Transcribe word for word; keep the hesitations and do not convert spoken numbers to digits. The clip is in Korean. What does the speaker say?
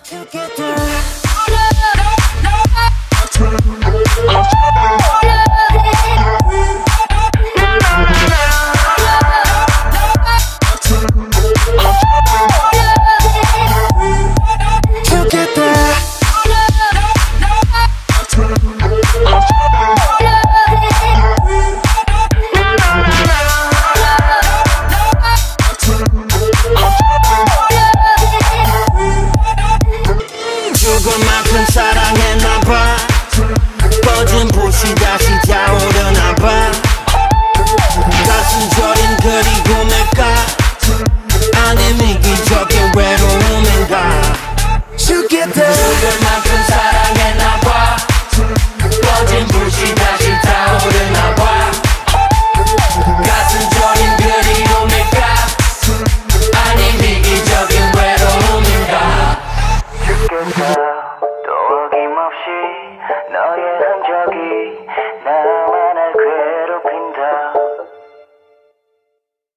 죽을 만큼 사랑했나봐. 꺼진 불씨 다시 타오르나봐. 가슴 저린 그리움일까? 아님 이기적인 외로움인가? 죽겠다. 죽을 만큼 사랑했나봐. 꺼진 불씨 다시 타오르나봐. 가슴 저린 그리움일까? 아님 이기적인 외로움인가? 또 어김없이 너의 흔적이